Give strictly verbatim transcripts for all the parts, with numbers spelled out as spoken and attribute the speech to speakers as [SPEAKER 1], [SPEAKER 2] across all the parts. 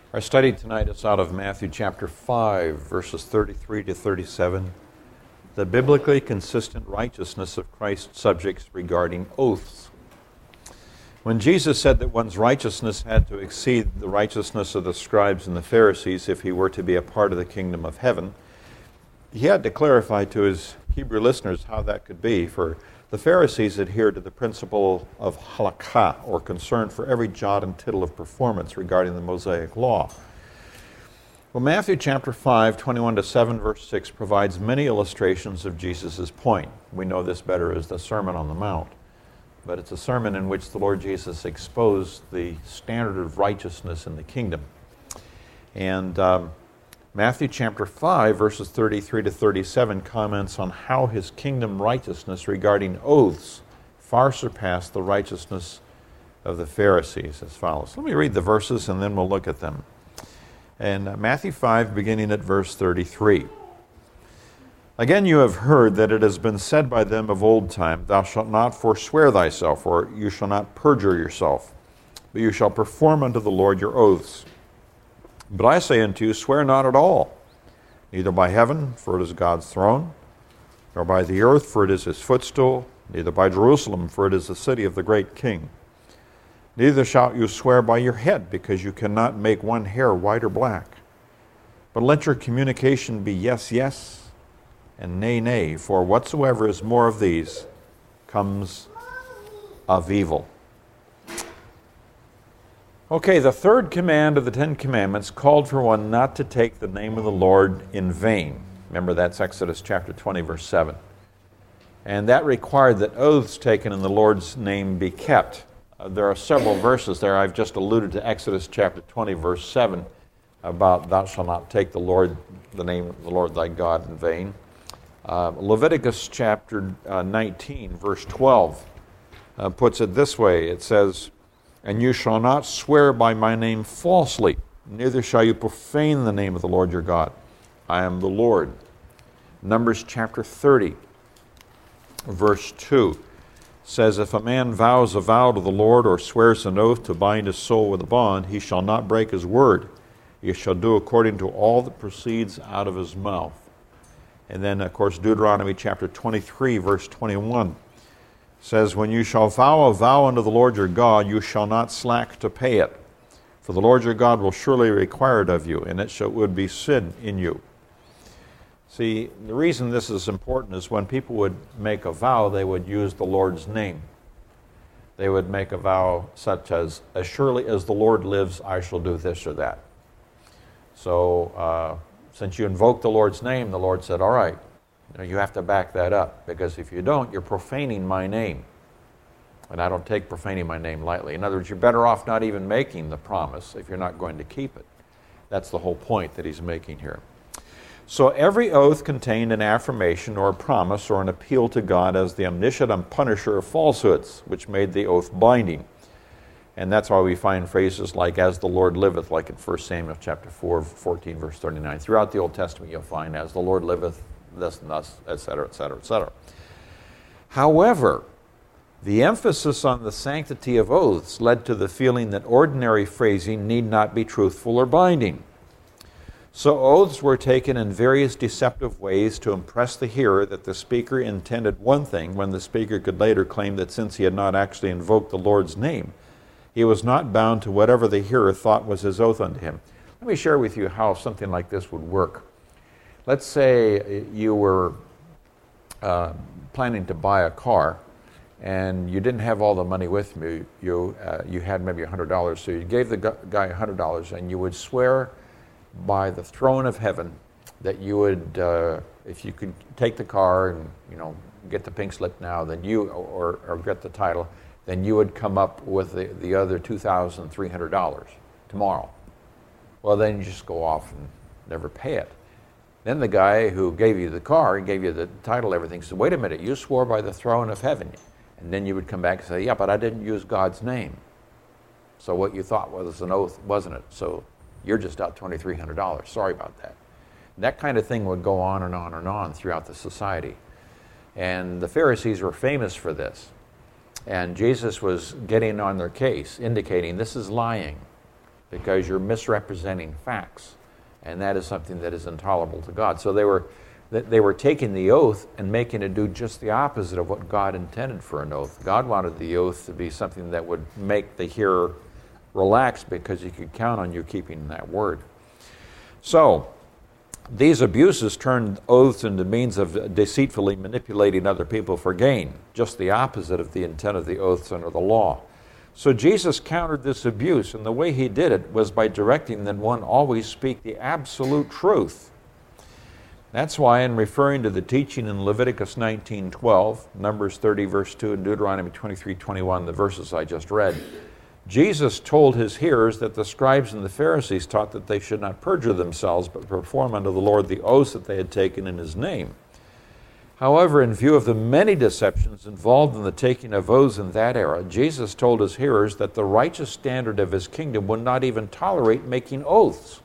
[SPEAKER 1] Our study tonight is out of Matthew chapter five, verses thirty-three to thirty-seven. The biblically consistent righteousness of Christ's subjects regarding oaths. When Jesus said that one's righteousness had to exceed the righteousness of the scribes and the Pharisees if he were to be a part of the kingdom of heaven, he had to clarify to his Hebrew listeners how that could be, for the Pharisees adhered to the principle of halakha, or concern for every jot and tittle of performance regarding the Mosaic law. Well, Matthew chapter five, twenty-one to seven, verse six provides many illustrations of Jesus' point. We know this better as the Sermon on the Mount, but it's a sermon in which the Lord Jesus exposed the standard of righteousness in the kingdom. And um, Matthew chapter five, verses thirty-three to thirty-seven comments on how his kingdom righteousness regarding oaths far surpassed the righteousness of the Pharisees as follows. Let me read the verses and then we'll look at them. And uh, Matthew five, beginning at verse thirty-three. Again, you have heard that it has been said by them of old time, thou shalt not forswear thyself, or you shall not perjure yourself, but you shall perform unto the Lord your oaths. But I say unto you, swear not at all, neither by heaven, for it is God's throne, nor by the earth, for it is his footstool, neither by Jerusalem, for it is the city of the great king. Neither shalt you swear by your head, because you cannot make one hair white or black. But let your communication be yes, yes, and nay, nay, for whatsoever is more of these comes of evil. Okay, the third command of the Ten Commandments called for one not to take the name of the Lord in vain. Remember, that's Exodus chapter twenty, verse seven. And that required that oaths taken in the Lord's name be kept. Uh, there are several verses there. I've just alluded to Exodus chapter twenty, verse seven, about thou shalt not take the Lord, the name of the Lord thy God in vain. Uh, Leviticus chapter uh, nineteen, verse twelve, uh, puts it this way. It says, and you shall not swear by my name falsely, neither shall you profane the name of the Lord your God. I am the Lord. Numbers chapter thirty, verse two, says, if a man vows a vow to the Lord or swears an oath to bind his soul with a bond, he shall not break his word. He shall do according to all that proceeds out of his mouth. And then, of course, Deuteronomy chapter twenty-three, verse twenty-one, says, when you shall vow a vow unto the Lord your God, you shall not slack to pay it. For the Lord your God will surely require it of you, and it shall, would be sin in you. See, the reason this is important is when people would make a vow, they would use the Lord's name. They would make a vow such as, as surely as the Lord lives, I shall do this or that. So, uh, since you invoke the Lord's name, the Lord said, all right, you have to back that up, because if you don't, you're profaning my name. And I don't take profaning my name lightly. In other words, you're better off not even making the promise if you're not going to keep it. That's the whole point that he's making here. So every oath contained an affirmation or a promise or an appeal to God as the omniscient punisher of falsehoods, which made the oath binding. And that's why we find phrases like, as the Lord liveth, like in First Samuel chapter four, fourteen, verse thirty-nine. Throughout the Old Testament, you'll find, as the Lord liveth, this and thus, et cetera, et cetera, et cetera. However, the emphasis on the sanctity of oaths led to the feeling that ordinary phrasing need not be truthful or binding. So oaths were taken in various deceptive ways to impress the hearer that the speaker intended one thing, when the speaker could later claim that since he had not actually invoked the Lord's name, he was not bound to whatever the hearer thought was his oath unto him. Let me share with you how something like this would work. Let's say you were uh, planning to buy a car, and you didn't have all the money with you. You, uh, you had maybe one hundred dollars, so you gave the guy one hundred dollars, and you would swear by the throne of heaven that you would, uh, if you could take the car and, you know, get the pink slip now, then you, or, or get the title, then you would come up with the, the other two thousand three hundred dollars tomorrow. Well, then you just go off and never pay it. Then the guy who gave you the car, gave you the title, everything, said, wait a minute, you swore by the throne of heaven. And then you would come back and say, yeah, but I didn't use God's name. So what you thought was an oath, wasn't it? So you're just out two thousand three hundred dollars. Sorry about that. That kind of thing would go on and on and on throughout the society. And the Pharisees were famous for this. And Jesus was getting on their case, indicating this is lying. because you're misrepresenting facts. And that is something that is intolerable to God. So they were, they were taking the oath and making it do just the opposite of what God intended for an oath. God wanted the oath to be something that would make the hearer relax because he could count on you keeping that word. So, these abuses turned oaths into means of deceitfully manipulating other people for gain, just the opposite of the intent of the oaths under the law. So Jesus countered this abuse, and the way he did it was by directing that one always speak the absolute truth. That's why in referring to the teaching in Leviticus nineteen twelve, Numbers thirty verse two, and Deuteronomy twenty-three twenty-one, the verses I just read, Jesus told his hearers that the scribes and the Pharisees taught that they should not perjure themselves, but perform unto the Lord the oaths that they had taken in his name. However, in view of the many deceptions involved in the taking of oaths in that era, Jesus told his hearers that the righteous standard of his kingdom would not even tolerate making oaths.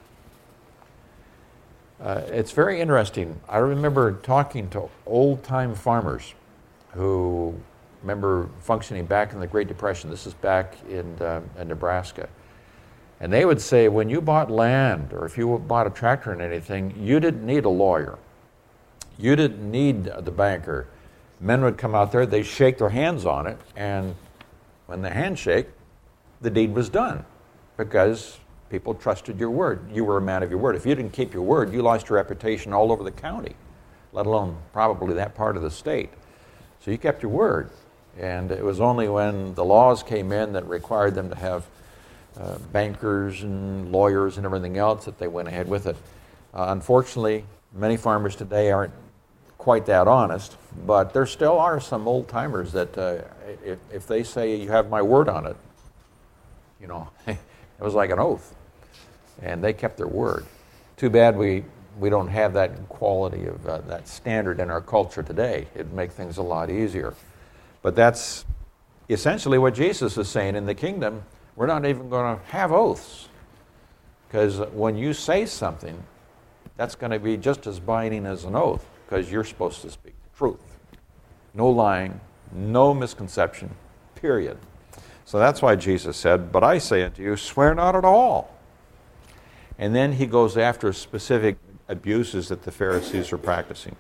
[SPEAKER 1] Uh, it's very interesting. I remember talking to old-time farmers who remember functioning back in the Great Depression. This is back in, uh, in Nebraska. And they would say, when you bought land or if you bought a tractor and anything, you didn't need a lawyer. You didn't need the banker. Men would come out there, they'd shake their hands on it, and when the handshake, the deed was done because people trusted your word. You were a man of your word. If you didn't keep your word, you lost your reputation all over the county, let alone probably that part of the state. So you kept your word. And it was only when the laws came in that required them to have uh, bankers and lawyers and everything else that they went ahead with it. Uh, unfortunately, many farmers today aren't quite that honest, but there still are some old-timers that uh, if, if they say you have my word on it, you know, it was like an oath. And they kept their word. Too bad we, we don't have that quality of uh, that standard in our culture today. It'd make things a lot easier. But that's essentially what Jesus is saying. In the kingdom, we're not even going to have oaths. Because when you say something, that's going to be just as binding as an oath, because you're supposed to speak the truth. No lying, no misconception, period. So that's why Jesus said, but I say unto you, swear not at all. And then he goes after specific abuses that the Pharisees are practicing.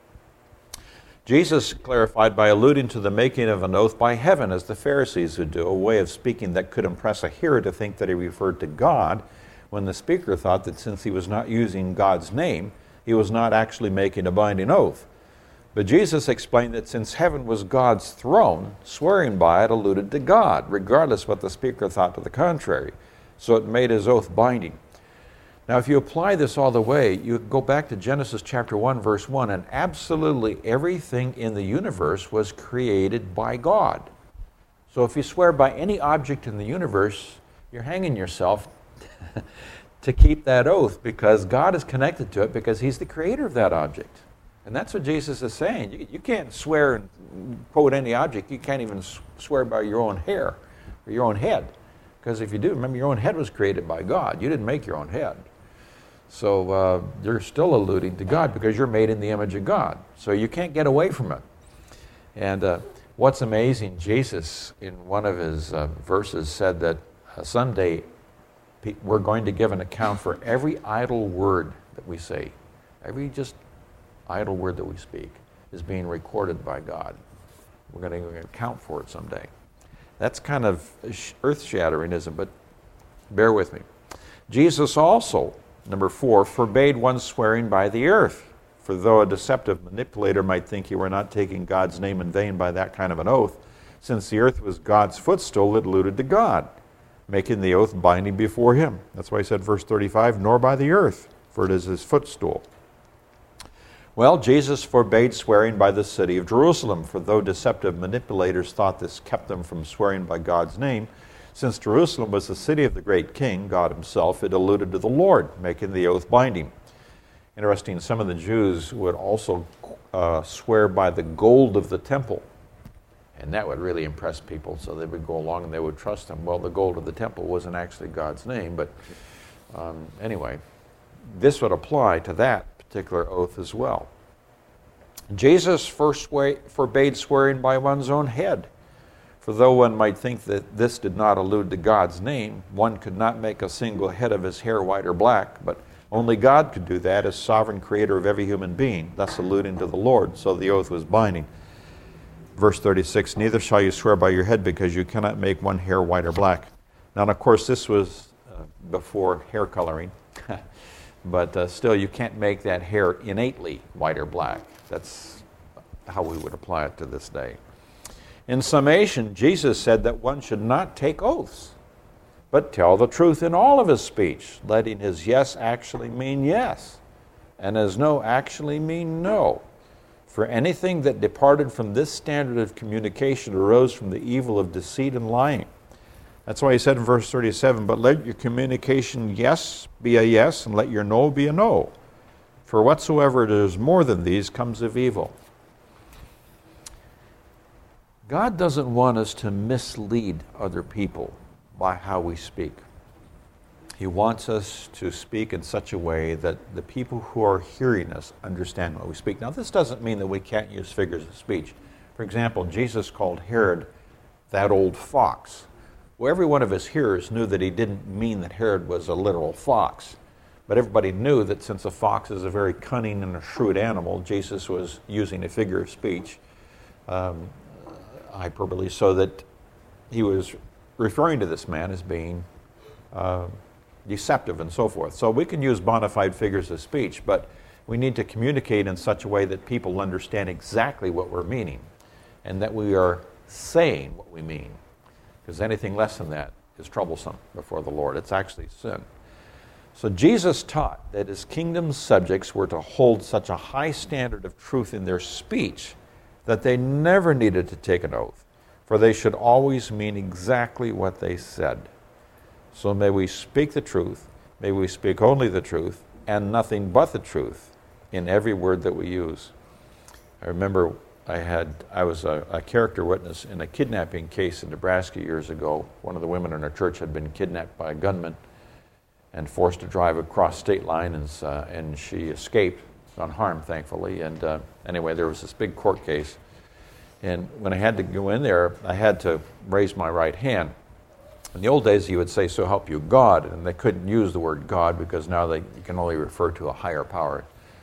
[SPEAKER 1] Jesus clarified by alluding to the making of an oath by heaven, as the Pharisees would do, a way of speaking that could impress a hearer to think that he referred to God, when the speaker thought that since he was not using God's name, he was not actually making a binding oath. But Jesus explained that since heaven was God's throne, swearing by it alluded to God, regardless what the speaker thought to the contrary. So it made his oath binding. Now, if you apply this all the way, you go back to Genesis chapter one, verse one, and absolutely everything in the universe was created by God. So if you swear by any object in the universe, you're hanging yourself to keep that oath, because God is connected to it because he's the creator of that object. And that's what Jesus is saying. You, you can't swear and quote any object. You can't even swear by your own hair or your own head. Because if you do, remember, your own head was created by God. You didn't make your own head. So uh, you're still alluding to God because you're made in the image of God. So you can't get away from it. And uh, what's amazing, Jesus, in one of his uh, verses, said that uh, someday we're going to give an account for every idle word that we say. Every just idle word that we speak is being recorded by God. We're going to account for it someday. That's kind of earth-shattering, isn't it? But bear with me. Jesus also, number four, forbade one swearing by the earth. For though a deceptive manipulator might think you were not taking God's name in vain by that kind of an oath, since the earth was God's footstool, it alluded to God, making the oath binding before him. That's why he said, verse thirty-five, nor by the earth, for it is his footstool. Well, Jesus forbade swearing by the city of Jerusalem, for though deceptive manipulators thought this kept them from swearing by God's name, since Jerusalem was the city of the great king, God himself, it alluded to the Lord, making the oath binding. Interesting, some of the Jews would also uh, swear by the gold of the temple. And that would really impress people, so they would go along and they would trust him. Well, the gold of the temple wasn't actually God's name, but um, anyway, this would apply to that particular oath as well. Jesus first way, forbade swearing by one's own head. For though one might think that this did not allude to God's name, one could not make a single head of his hair white or black, but only God could do that as sovereign creator of every human being, thus alluding to the Lord, so the oath was binding. Verse thirty-six, neither shall you swear by your head, because you cannot make one hair white or black. Now, of course, this was uh, before hair coloring, but uh, still, you can't make that hair innately white or black. That's how we would apply it to this day. In summation, Jesus said that one should not take oaths, but tell the truth in all of his speech, letting his yes actually mean yes, and his no actually mean no. For anything that departed from this standard of communication arose from the evil of deceit and lying. That's why he said in verse thirty-seven, but let your communication yes be a yes, and let your no be a no. For whatsoever it is more than these comes of evil. God doesn't want us to mislead other people by how we speak. He wants us to speak in such a way that the people who are hearing us understand what we speak. Now, this doesn't mean that we can't use figures of speech. For example, Jesus called Herod that old fox. Well, every one of his hearers knew that he didn't mean that Herod was a literal fox. But everybody knew that since a fox is a very cunning and a shrewd animal, Jesus was using a figure of speech, um, hyperbole, so that he was referring to this man as being uh, deceptive and so forth. So we can use bona fide figures of speech, but we need to communicate in such a way that people understand exactly what we're meaning and that we are saying what we mean. Because anything less than that is troublesome before the Lord. It's actually sin. So Jesus taught that his kingdom's subjects were to hold such a high standard of truth in their speech that they never needed to take an oath, for they should always mean exactly what they said. So may we speak the truth, may we speak only the truth, and nothing but the truth in every word that we use. I remember I had I was a, a character witness in a kidnapping case in Nebraska years ago. One of the women in our church had been kidnapped by a gunman and forced to drive across state lines, uh, and she escaped unharmed, thankfully. And uh, anyway, there was this big court case, and when I had to go in there, I had to raise my right hand. In the old days, you would say, "So help you God," and they couldn't use the word God because now they you can only refer to a higher power.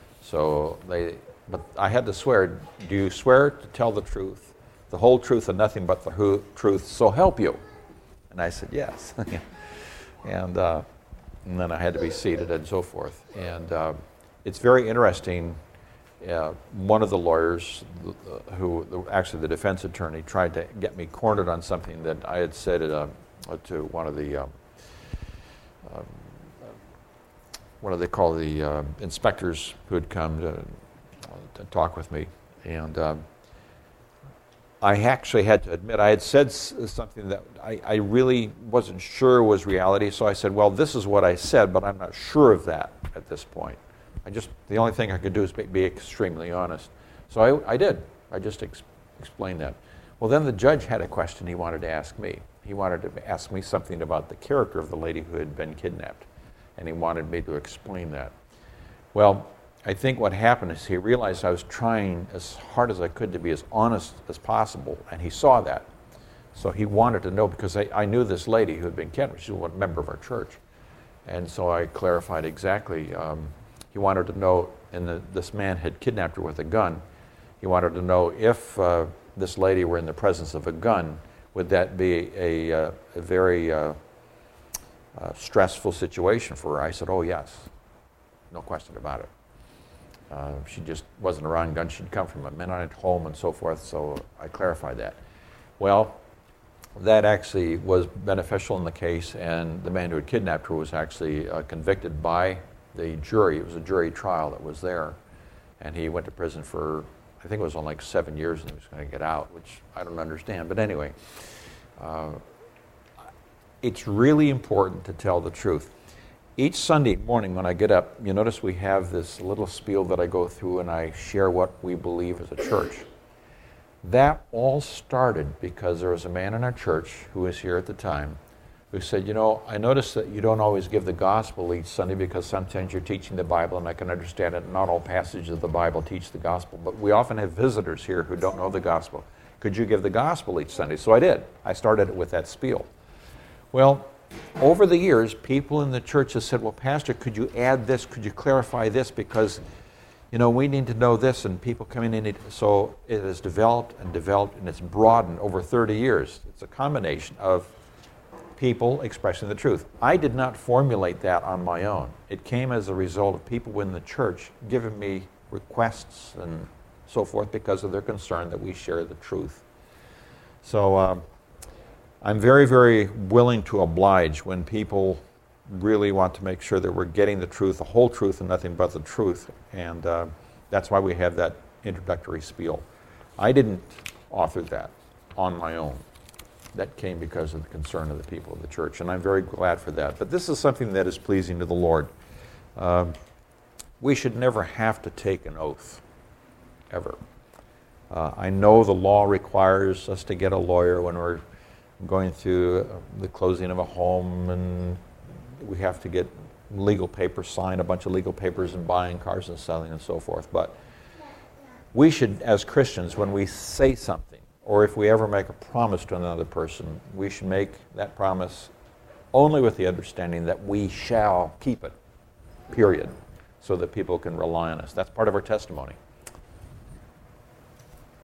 [SPEAKER 1] So they, but I had to swear. Do you swear to tell the truth, the whole truth, and nothing but the who, truth? So help you. And I said yes. and uh, and then I had to be seated and so forth. And uh, it's very interesting. Uh, one of the lawyers, uh, who actually the defense attorney, tried to get me cornered on something that I had said at a, to one of the, um, um, what do they call the uh, inspectors who had come to, to talk with me. And um, I actually had to admit I had said s- something that I, I really wasn't sure was reality. So I said, well, this is what I said, but I'm not sure of that at this point. I just, the only thing I could do is be, be extremely honest. So I, I did. I just ex- explained that. Well, then the judge had a question he wanted to ask me. He wanted to ask me something about the character of the lady who had been kidnapped, and he wanted me to explain that. Well, I think what happened is he realized I was trying as hard as I could to be as honest as possible, and he saw that. So he wanted to know, because I, I knew this lady who had been kidnapped. She was a member of our church. And so I clarified exactly. Um, he wanted to know, and the, this man had kidnapped her with a gun. He wanted to know if uh, this lady were in the presence of a gun, would that be a, uh, a very uh, uh, stressful situation for her? I said, oh, yes. No question about it. Uh, she just wasn't around guns. She'd come from a Mennonite home and so forth, so I clarified that. Well, that actually was beneficial in the case, and the man who had kidnapped her was actually uh, convicted by the jury. It was a jury trial that was there, and he went to prison for, I think it was on like seven years, and he was going to get out, which I don't understand. But anyway, uh, it's really important to tell the truth. Each Sunday morning when I get up, you notice we have this little spiel that I go through, and I share what we believe as a church. That all started because there was a man in our church who was here at the time who said, you know, I notice that you don't always give the gospel each Sunday because sometimes you're teaching the Bible, and I can understand it. Not all passages of the Bible teach the gospel, but we often have visitors here who don't know the gospel. Could Could you give the gospel each Sunday? So I did. I started it with that spiel. Well, over the years, people in the church have said, well, Pastor, could you add this? Could you clarify this? Because, you know, we need to know this, and people come in and it, so it has developed and developed, and it's broadened over thirty years. It's a combination of people expressing the truth. I did not formulate that on my own. It came as a result of people in the church giving me requests and so forth because of their concern that we share the truth. So um, I'm very, very willing to oblige when people really want to make sure that we're getting the truth, the whole truth, and nothing but the truth. And uh, that's why we have that introductory spiel. I didn't author that on my own. That came because of the concern of the people of the church, and I'm very glad for that. But this is something that is pleasing to the Lord. Uh, we should never have to take an oath, ever. Uh, I know the law requires us to get a lawyer when we're going through the closing of a home, and we have to get legal papers signed, a bunch of legal papers, and buying cars and selling and so forth. But we should, as Christians, when we say something, or if we ever make a promise to another person, we should make that promise only with the understanding that we shall keep it, period, so that people can rely on us. That's part of our testimony.